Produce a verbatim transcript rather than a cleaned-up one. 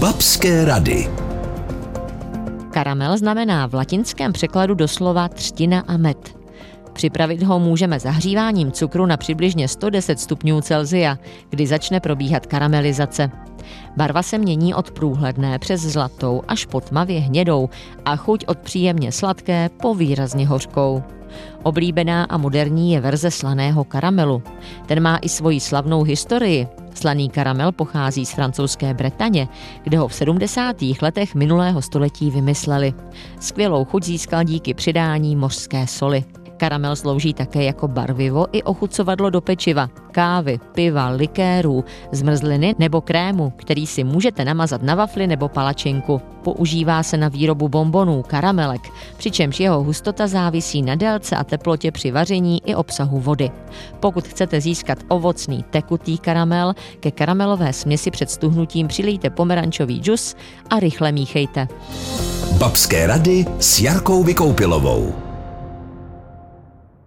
Babské rady. Karamel znamená v latinském překladu doslova třtina a med. Připravit ho můžeme zahříváním cukru na přibližně sto deset stupňů Celsia, kdy začne probíhat karamelizace. Barva se mění od průhledné přes zlatou až po tmavě hnědou a chuť od příjemně sladké po výrazně hořkou. Oblíbená a moderní je verze slaného karamelu. Ten má i svoji slavnou historii. Slaný karamel pochází z francouzské Bretaně, kde ho v sedmdesátých letech minulého století vymysleli. Skvělou chuť získal díky přidání mořské soli. Karamel slouží také jako barvivo i ochucovadlo do pečiva, kávy, piva, likérů, zmrzliny nebo krému, který si můžete namazat na wafli nebo palačinku. Používá se na výrobu bonbonů, karamelek, přičemž jeho hustota závisí na délce a teplotě při vaření i obsahu vody. Pokud chcete získat ovocný, tekutý karamel, ke karamelové směsi před stuhnutím přilijte pomerančový džus a rychle míchejte. Babské rady s Jarkou Vykoupilovou.